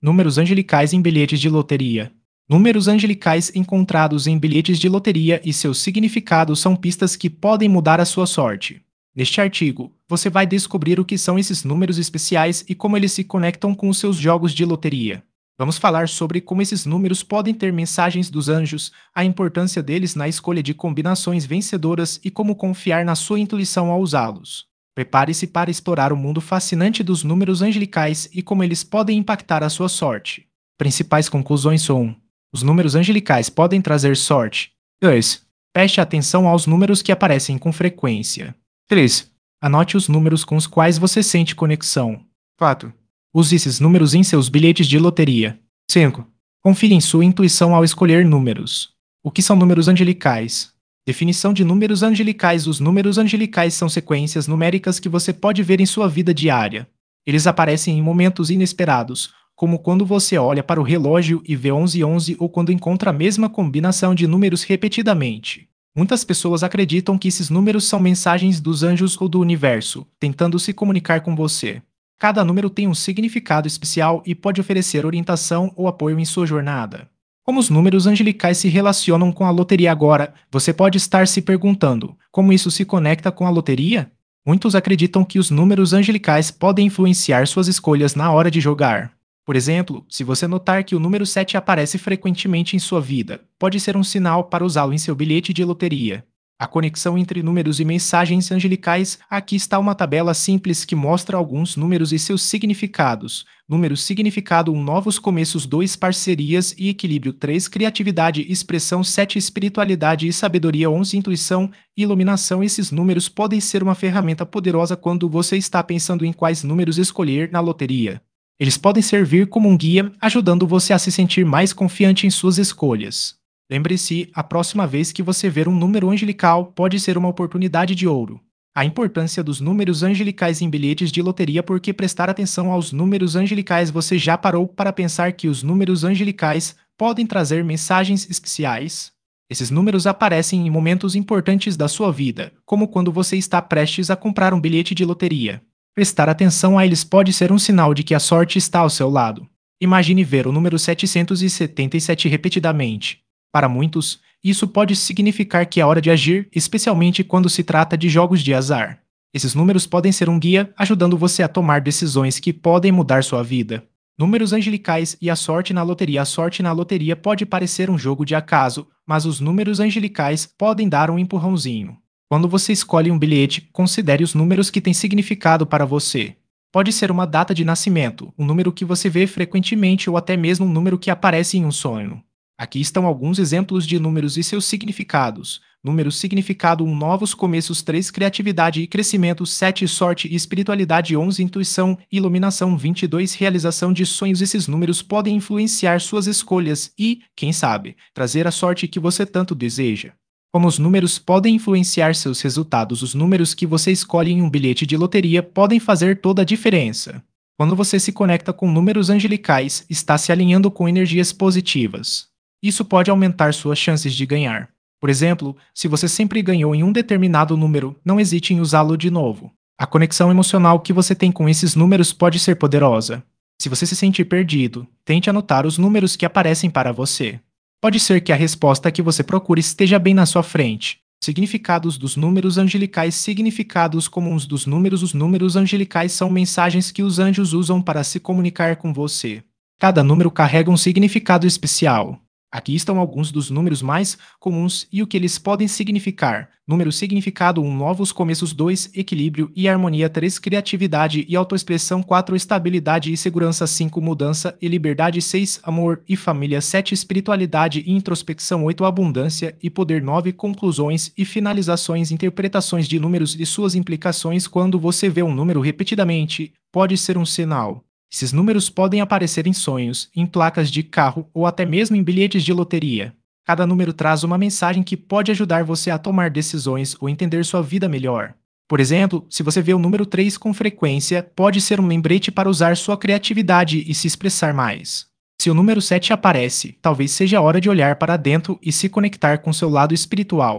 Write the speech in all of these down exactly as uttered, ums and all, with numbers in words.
Números angelicais em bilhetes de loteria. Números angelicais encontrados em bilhetes de loteria e seus significados são pistas que podem mudar a sua sorte. Neste artigo, você vai descobrir o que são esses números especiais e como eles se conectam com os seus jogos de loteria. Vamos falar sobre como esses números podem ter mensagens dos anjos, a importância deles na escolha de combinações vencedoras e como confiar na sua intuição ao usá-los. Prepare-se para explorar o mundo fascinante dos números angelicais e como eles podem impactar a sua sorte. Principais conclusões são: um. Os números angelicais podem trazer sorte. dois. Preste atenção aos números que aparecem com frequência. três. Anote os números com os quais você sente conexão. quatro. Use esses números em seus bilhetes de loteria. cinco. Confie em sua intuição ao escolher números. O que são números angelicais? Definição de números angelicais. Os números angelicais são sequências numéricas que você pode ver em sua vida diária. Eles aparecem em momentos inesperados, como quando você olha para o relógio e vê onze onze ou quando encontra a mesma combinação de números repetidamente. Muitas pessoas acreditam que esses números são mensagens dos anjos ou do universo, tentando se comunicar com você. Cada número tem um significado especial e pode oferecer orientação ou apoio em sua jornada. Como os números angelicais se relacionam com a loteria agora, você pode estar se perguntando: como isso se conecta com a loteria? Muitos acreditam que os números angelicais podem influenciar suas escolhas na hora de jogar. Por exemplo, se você notar que o número sete aparece frequentemente em sua vida, pode ser um sinal para usá-lo em seu bilhete de loteria. A conexão entre números e mensagens angelicais. Aqui está uma tabela simples que mostra alguns números e seus significados. Número significado um novos começos. Dois parcerias e equilíbrio. Três criatividade e expressão. Sete espiritualidade e sabedoria. Onze iluminação e iluminação. Esses números podem ser uma ferramenta poderosa quando você está pensando em quais números escolher na loteria. Eles podem servir como um guia, ajudando você a se sentir mais confiante em suas escolhas. Lembre-se, a próxima vez que você ver um número angelical pode ser uma oportunidade de ouro. A importância dos números angelicais em bilhetes de loteria. Porque prestar atenção aos números angelicais. Você já parou para pensar que os números angelicais podem trazer mensagens especiais? Esses números aparecem em momentos importantes da sua vida, como quando você está prestes a comprar um bilhete de loteria. Prestar atenção a eles pode ser um sinal de que a sorte está ao seu lado. Imagine ver o número setecentos e setenta e sete repetidamente. Para muitos, isso pode significar que é hora de agir, especialmente quando se trata de jogos de azar. Esses números podem ser um guia, ajudando você a tomar decisões que podem mudar sua vida. Números angelicais e a sorte na loteria. A sorte na loteria pode parecer um jogo de acaso, mas os números angelicais podem dar um empurrãozinho. Quando você escolhe um bilhete, considere os números que têm significado para você. Pode ser uma data de nascimento, um número que você vê frequentemente ou até mesmo um número que aparece em um sonho. Aqui estão alguns exemplos de números e seus significados. Número significado um novos começos. Três criatividade e crescimento. Sete sorte e espiritualidade. Onze intuição e iluminação. Vinte e dois realização de sonhos. Esses números podem influenciar suas escolhas e, quem sabe, trazer a sorte que você tanto deseja. Como os números podem influenciar seus resultados. Os números que você escolhe em um bilhete de loteria podem fazer toda a diferença. Quando você se conecta com números angelicais, está se alinhando com energias positivas. Isso pode aumentar suas chances de ganhar. Por exemplo, se você sempre ganhou em um determinado número, não hesite em usá-lo de novo. A conexão emocional que você tem com esses números pode ser poderosa. Se você se sentir perdido, tente anotar os números que aparecem para você. Pode ser que a resposta que você procura esteja bem na sua frente. Significados dos números angelicais. Significados comuns dos números. Os números angelicais são mensagens que os anjos usam para se comunicar com você. Cada número carrega um significado especial. Aqui estão alguns dos números mais comuns e o que eles podem significar. Número significado um novos começos. Dois equilíbrio e harmonia. Três criatividade e autoexpressão. Quatro estabilidade e segurança. Cinco mudança e liberdade. Seis amor e família. Sete espiritualidade e introspecção. Oito abundância e poder. Nove conclusões e finalizações. Interpretações de números e suas implicações. Quando você vê um número repetidamente, pode ser um sinal. Esses números podem aparecer em sonhos, em placas de carro ou até mesmo em bilhetes de loteria. Cada número traz uma mensagem que pode ajudar você a tomar decisões ou entender sua vida melhor. Por exemplo, se você vê o número três com frequência, pode ser um lembrete para usar sua criatividade e se expressar mais. Se o número sete aparece, talvez seja a hora de olhar para dentro e se conectar com seu lado espiritual.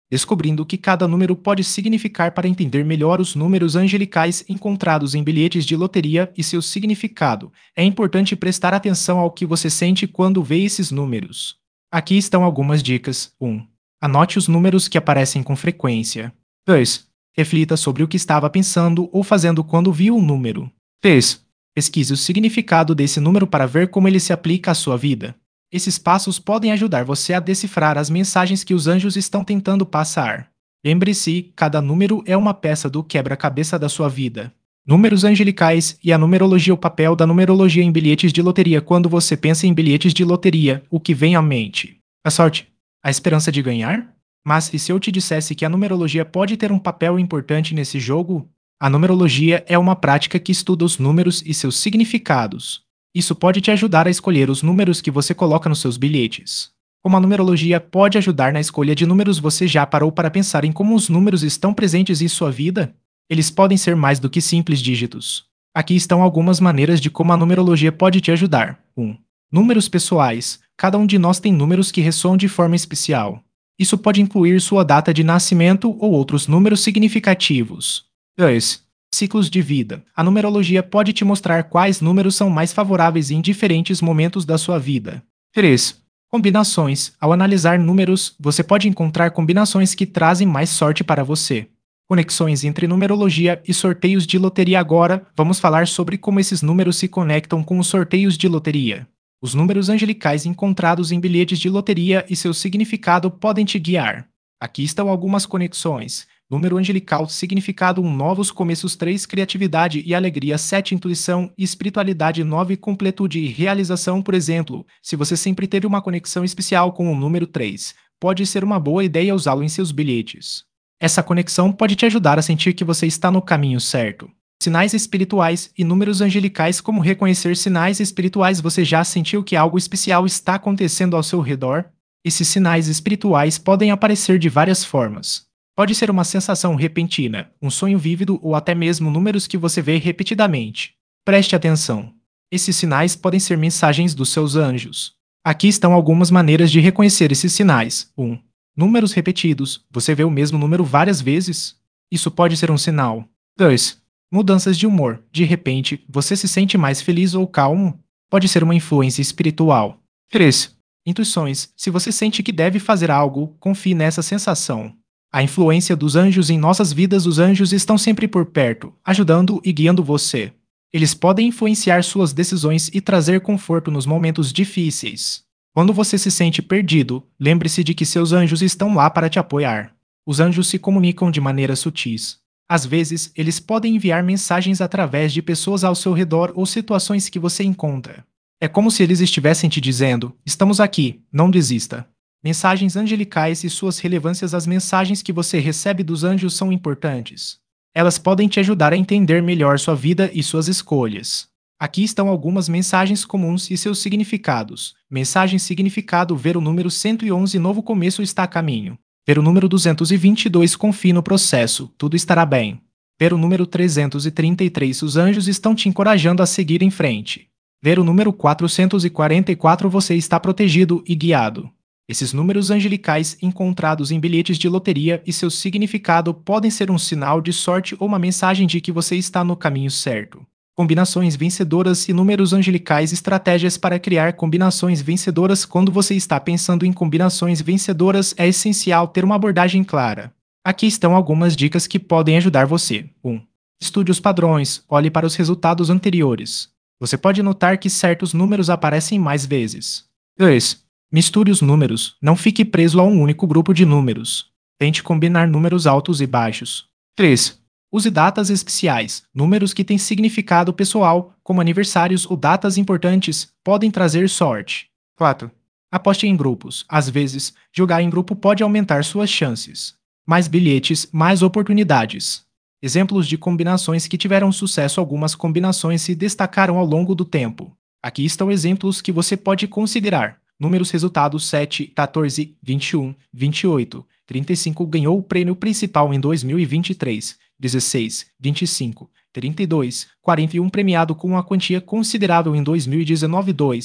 descobrindo o que cada número pode significar para entender melhor os números angelicais encontrados em bilhetes de loteria e seu significado. É importante prestar atenção ao que você sente quando vê esses números. Aqui estão algumas dicas. um. Anote os números que aparecem com frequência. dois. Reflita sobre o que estava pensando ou fazendo quando viu o número. três. Pesquise o significado desse número para ver como ele se aplica à sua vida. Esses passos podem ajudar você a decifrar as mensagens que os anjos estão tentando passar. Lembre-se, cada número é uma peça do quebra-cabeça da sua vida. Números angelicais e a numerologia. O papel da numerologia em bilhetes de loteria. Quando você pensa em bilhetes de loteria, o que vem à mente? A sorte? A esperança de ganhar? Mas e se eu te dissesse que a numerologia pode ter um papel importante nesse jogo? A numerologia é uma prática que estuda os números e seus significados. Isso pode te ajudar a escolher os números que você coloca nos seus bilhetes. Como a numerologia pode ajudar na escolha de números, você já parou para pensar em como os números estão presentes em sua vida? Eles podem ser mais do que simples dígitos. Aqui estão algumas maneiras de como a numerologia pode te ajudar. um. Números pessoais. Cada um de nós tem números que ressoam de forma especial. Isso pode incluir sua data de nascimento ou outros números significativos. dois. Ciclos de vida. A numerologia pode te mostrar quais números são mais favoráveis em diferentes momentos da sua vida. três. Combinações. Ao analisar números, você pode encontrar combinações que trazem mais sorte para você. Conexões entre numerologia e sorteios de loteria. Agora, vamos falar sobre como esses números se conectam com os sorteios de loteria. Os números angelicais encontrados em bilhetes de loteria e seu significado podem te guiar. Aqui estão algumas conexões. Número angelical, significado um. Novos começos. três. Criatividade e alegria. sete. Intuição e espiritualidade. nove. Completude e realização. Por exemplo, se você sempre teve uma conexão especial com o número três, pode ser uma boa ideia usá-lo em seus bilhetes. Essa conexão pode te ajudar a sentir que você está no caminho certo. Sinais espirituais e números angelicais. Como reconhecer sinais espirituais? Você já sentiu que algo especial está acontecendo ao seu redor? Esses sinais espirituais podem aparecer de várias formas. Pode ser uma sensação repentina, um sonho vívido ou até mesmo números que você vê repetidamente. Preste atenção. Esses sinais podem ser mensagens dos seus anjos. Aqui estão algumas maneiras de reconhecer esses sinais. um. Números repetidos. Você vê o mesmo número várias vezes? Isso pode ser um sinal. dois. Mudanças de humor. De repente, você se sente mais feliz ou calmo? Pode ser uma influência espiritual. três. Intuições. Se você sente que deve fazer algo, confie nessa sensação. A influência dos anjos em nossas vidas. Os anjos estão sempre por perto, ajudando e guiando você. Eles podem influenciar suas decisões e trazer conforto nos momentos difíceis. Quando você se sente perdido, lembre-se de que seus anjos estão lá para te apoiar. Os anjos se comunicam de maneiras sutis. Às vezes, eles podem enviar mensagens através de pessoas ao seu redor ou situações que você encontra. É como se eles estivessem te dizendo: estamos aqui, não desista. Mensagens angelicais e suas relevâncias. As mensagens que você recebe dos anjos são importantes. Elas podem te ajudar a entender melhor sua vida e suas escolhas. Aqui estão algumas mensagens comuns e seus significados. Mensagem significado: ver o número cento e onze, novo começo está a caminho. Ver o número duzentos e vinte e dois, confie no processo, tudo estará bem. Ver o número trezentos e trinta e três, os anjos estão te encorajando a seguir em frente. Ver o número quatrocentos e quarenta e quatro, você está protegido e guiado. Esses números angelicais encontrados em bilhetes de loteria e seu significado podem ser um sinal de sorte ou uma mensagem de que você está no caminho certo. Combinações vencedoras e números angelicais. Estratégias para criar combinações vencedoras. Quando você está pensando em combinações vencedoras, é essencial ter uma abordagem clara. Aqui estão algumas dicas que podem ajudar você. um. Estude os padrões, olhe para os resultados anteriores. Você pode notar que certos números aparecem mais vezes. dois. Misture os números, não fique preso a um único grupo de números. Tente combinar números altos e baixos. três. Use datas especiais. Números que têm significado pessoal, como aniversários ou datas importantes, podem trazer sorte. quatro. Aposte em grupos. Às vezes, jogar em grupo pode aumentar suas chances. Mais bilhetes, mais oportunidades. Exemplos de combinações que tiveram sucesso. Algumas combinações se destacaram ao longo do tempo. Aqui estão exemplos que você pode considerar. Números resultados: sete, quatorze, vinte e um, vinte e oito, trinta e cinco. Ganhou o prêmio principal em dois mil e vinte e três. dezesseis, vinte e cinco, trinta e dois, quarenta e um. Premiado com uma quantia considerável em dois mil e dezenove. dois.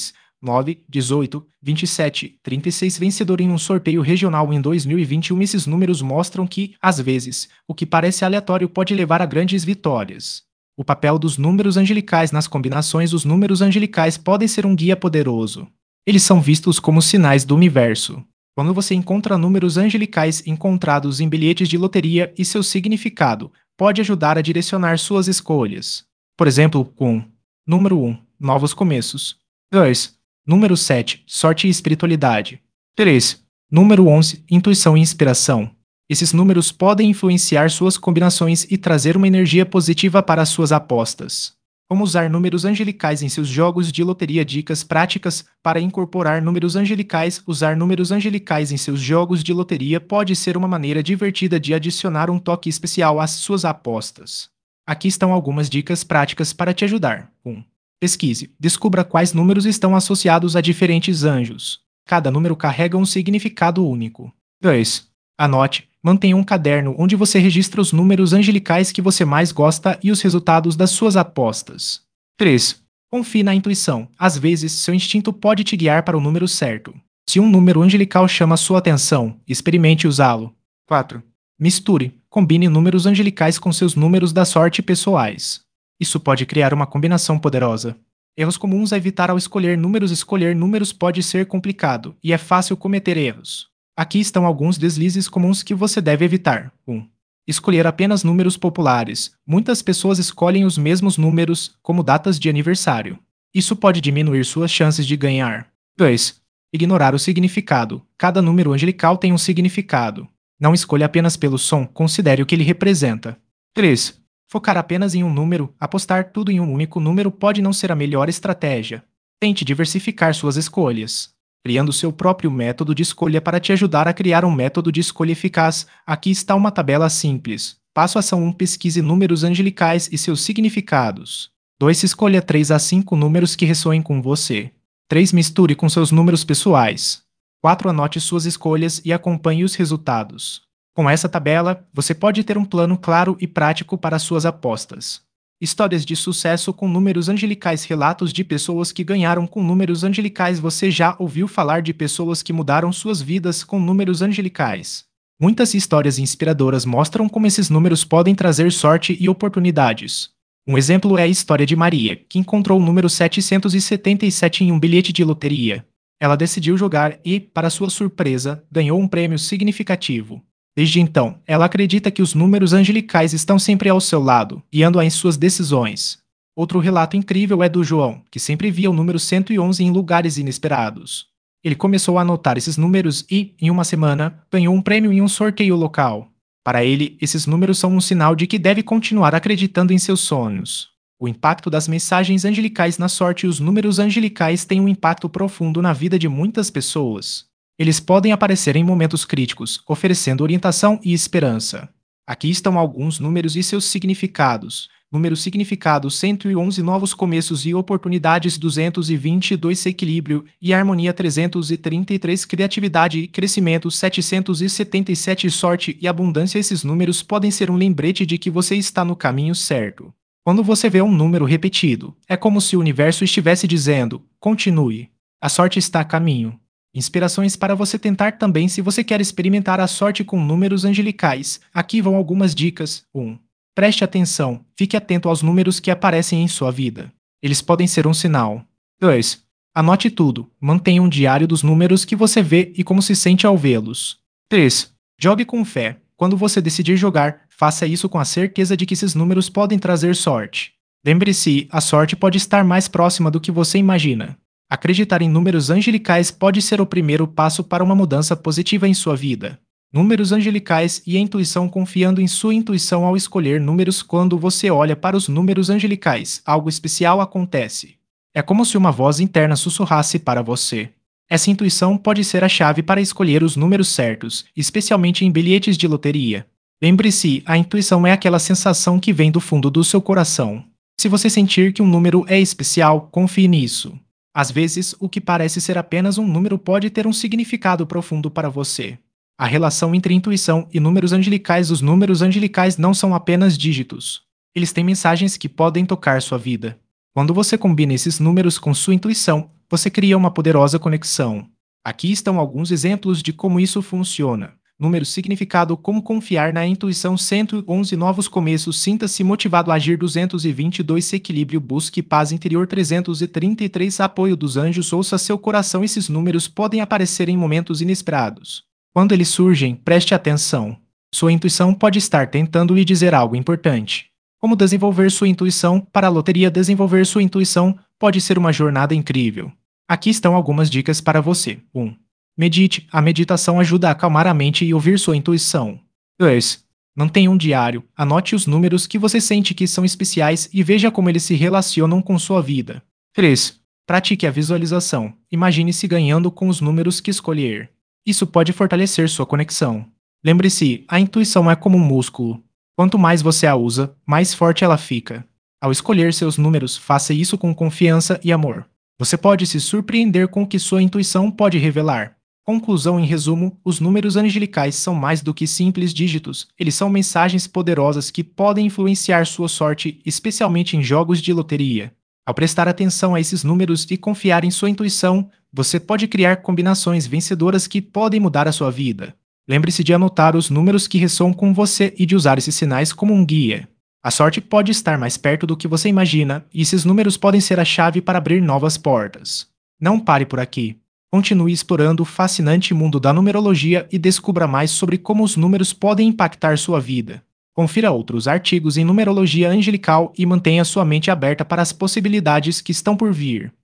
nove, dezoito, vinte e sete, trinta e seis vencedor em um sorteio regional em dois mil e vinte e um. Esses números mostram que, às vezes, o que parece aleatório pode levar a grandes vitórias. O papel dos números angelicais nas combinações. Os números angelicais podem ser um guia poderoso. Eles são vistos como sinais do universo. Quando você encontra números angelicais encontrados em bilhetes de loteria e seu significado pode ajudar a direcionar suas escolhas. Por exemplo, com número um, novos começos. dois. Número sete, sorte e espiritualidade. três. Número onze, intuição e inspiração. Esses números podem influenciar suas combinações e trazer uma energia positiva para suas apostas. Como usar números angelicais em seus jogos de loteria. Dicas práticas para incorporar números angelicais. Usar números angelicais em seus jogos de loteria pode ser uma maneira divertida de adicionar um toque especial às suas apostas. Aqui estão algumas dicas práticas para te ajudar. um. Pesquise. Descubra quais números estão associados a diferentes anjos. Cada número carrega um significado único. dois. Anote. Mantenha um caderno onde você registra os números angelicais que você mais gosta e os resultados das suas apostas. três. Confie na intuição. Às vezes, seu instinto pode te guiar para o número certo. Se um número angelical chama sua atenção, experimente usá-lo. quatro. Misture. Combine números angelicais com seus números da sorte pessoais. Isso pode criar uma combinação poderosa. Erros comuns a evitar ao escolher números. Escolher números pode ser complicado, e é fácil cometer erros. Aqui estão alguns deslizes comuns que você deve evitar. um. Escolher apenas números populares. Muitas pessoas escolhem os mesmos números como datas de aniversário. Isso pode diminuir suas chances de ganhar. dois. Ignorar o significado. Cada número angelical tem um significado. Não escolha apenas pelo som, considere o que ele representa. três. Focar apenas em um número. Apostar tudo em um único número pode não ser a melhor estratégia. Tente diversificar suas escolhas, criando seu próprio método de escolha para te ajudar a criar um método de escolha eficaz. Aqui está uma tabela simples. Passo ação um. Pesquise números angelicais e seus significados. dois. Escolha três a cinco números que ressoem com você. três. Misture com seus números pessoais. quatro. Anote suas escolhas e acompanhe os resultados. Com essa tabela, você pode ter um plano claro e prático para suas apostas. Histórias de sucesso com números angelicais. Relatos de pessoas que ganharam com números angelicais. Você já ouviu falar de pessoas que mudaram suas vidas com números angelicais? Muitas histórias inspiradoras mostram como esses números podem trazer sorte e oportunidades. Um exemplo é a história de Maria, que encontrou o número setecentos e setenta e sete em um bilhete de loteria. Ela decidiu jogar e, para sua surpresa, ganhou um prêmio significativo. Desde então, ela acredita que os números angelicais estão sempre ao seu lado, guiando-a em suas decisões. Outro relato incrível é do João, que sempre via o número cento e onze em lugares inesperados. Ele começou a anotar esses números e, em uma semana, ganhou um prêmio em um sorteio local. Para ele, esses números são um sinal de que deve continuar acreditando em seus sonhos. O impacto das mensagens angelicais na sorte. Os números angelicais têm um impacto profundo na vida de muitas pessoas. Eles podem aparecer em momentos críticos, oferecendo orientação e esperança. Aqui estão alguns números e seus significados. Número significado: cento e onze, novos começos e oportunidades. Duzentos e vinte e dois, equilíbrio e harmonia. Trezentos e trinta e três, criatividade e crescimento. Setecentos e setenta e sete, sorte e abundância. Esses números podem ser um lembrete de que você está no caminho certo. Quando você vê um número repetido, é como se o universo estivesse dizendo: continue, a sorte está a caminho. Inspirações para você tentar também. Se você quer experimentar a sorte com números angelicais, aqui vão algumas dicas. um. Preste atenção. Fique atento aos números que aparecem em sua vida. Eles podem ser um sinal. dois. Anote tudo. Mantenha um diário dos números que você vê e como se sente ao vê-los. três. Jogue com fé. Quando você decidir jogar, faça isso com a certeza de que esses números podem trazer sorte. Lembre-se, a sorte pode estar mais próxima do que você imagina. Acreditar em números angelicais pode ser o primeiro passo para uma mudança positiva em sua vida. Números angelicais e a intuição. Confiando em sua intuição ao escolher números. Quando você olha para os números angelicais, algo especial acontece. É como se uma voz interna sussurrasse para você. Essa intuição pode ser a chave para escolher os números certos, especialmente em bilhetes de loteria. Lembre-se, a intuição é aquela sensação que vem do fundo do seu coração. Se você sentir que um número é especial, confie nisso. Às vezes, o que parece ser apenas um número pode ter um significado profundo para você. A relação entre intuição e números angelicais. Os números angelicais não são apenas dígitos. Eles têm mensagens que podem tocar sua vida. Quando você combina esses números com sua intuição, você cria uma poderosa conexão. Aqui estão alguns exemplos de como isso funciona. Número significado: como confiar na intuição. Cento e onze novos começos. Sinta-se motivado a agir. Duzentos e vinte e dois equilíbrio: busque paz interior. Trezentos e trinta e três apoio dos anjos. Ouça seu coração. Esses números podem aparecer em momentos inesperados. Quando eles surgem, preste atenção. Sua intuição pode estar tentando lhe dizer algo importante. Como desenvolver sua intuição? Para a loteria, desenvolver sua intuição pode ser uma jornada incrível. Aqui estão algumas dicas para você. um. Medite. A meditação ajuda a acalmar a mente e ouvir sua intuição. dois. Mantenha um diário. Anote os números que você sente que são especiais e veja como eles se relacionam com sua vida. três. Pratique a visualização. Imagine-se ganhando com os números que escolher. Isso pode fortalecer sua conexão. Lembre-se, a intuição é como um músculo. Quanto mais você a usa, mais forte ela fica. Ao escolher seus números, faça isso com confiança e amor. Você pode se surpreender com o que sua intuição pode revelar. Conclusão: em resumo, os números angelicais são mais do que simples dígitos, eles são mensagens poderosas que podem influenciar sua sorte, especialmente em jogos de loteria. Ao prestar atenção a esses números e confiar em sua intuição, você pode criar combinações vencedoras que podem mudar a sua vida. Lembre-se de anotar os números que ressoam com você e de usar esses sinais como um guia. A sorte pode estar mais perto do que você imagina, e esses números podem ser a chave para abrir novas portas. Não pare por aqui. Continue explorando o fascinante mundo da numerologia e descubra mais sobre como os números podem impactar sua vida. Confira outros artigos em numerologia angelical e mantenha sua mente aberta para as possibilidades que estão por vir.